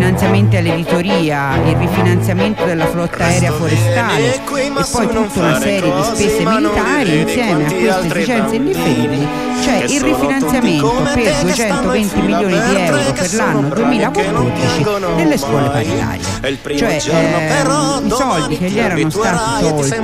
finanziamenti all'editoria, il rifinanziamento della flotta aerea forestale e poi tutta una serie di spese militari, insieme a queste esigenze indifferibili c'è il rifinanziamento per 220 milioni di euro per l'anno 2014 delle scuole paritarie, cioè i soldi che gli erano stati tolti,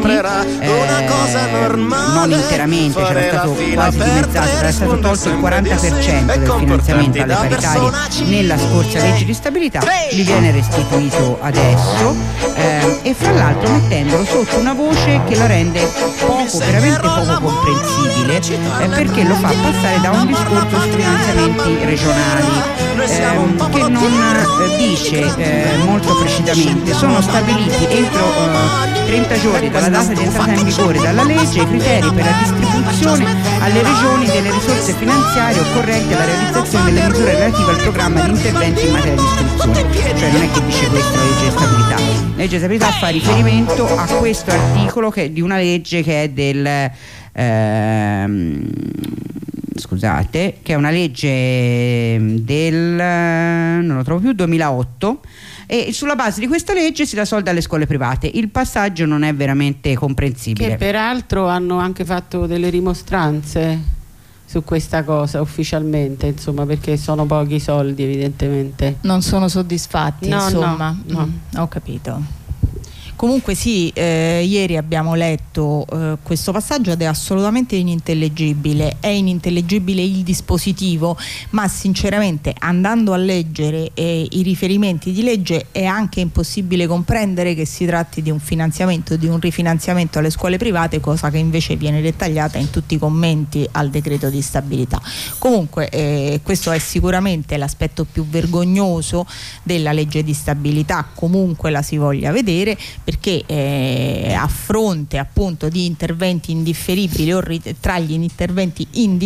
non interamente, c'era stato quasi dimezzato, era stato tolto il 40% del finanziamento alle paritarie nella scorsa legge di stabilità, gli viene restituito adesso, e fra l'altro mettendolo sotto una voce che lo rende veramente poco comprensibile, perché lo fa passare da un discorso sui finanziamenti regionali che non dice molto precisamente: sono stabiliti entro 30 giorni dalla data di entrata in vigore dalla legge i criteri per la distribuzione alle regioni delle risorse finanziarie occorrenti alla realizzazione delle misure relative al programma di interventi in materia di istruzione. Cioè non è che dice questo la legge di stabilità. La legge di stabilità fa riferimento a questo articolo che è di una legge che è del scusate, che è una legge del non lo trovo più, 2008, e sulla base di questa legge si dà soldi alle scuole private. Il passaggio non è veramente comprensibile. Che peraltro hanno anche fatto delle rimostranze su questa cosa ufficialmente, insomma, perché sono pochi soldi, evidentemente. Non sono soddisfatti, no, insomma. No. Ho capito. Comunque sì, ieri abbiamo letto questo passaggio ed è assolutamente inintellegibile. È inintellegibile il dispositivo, ma sinceramente andando a leggere i riferimenti di legge è anche impossibile comprendere che si tratti di un finanziamento, di un rifinanziamento alle scuole private, cosa che invece viene dettagliata in tutti i commenti al decreto di stabilità. Comunque questo è sicuramente l'aspetto più vergognoso della legge di stabilità, comunque la si voglia vedere, perché a fronte appunto di interventi indifferibili o tra gli interventi indifferibili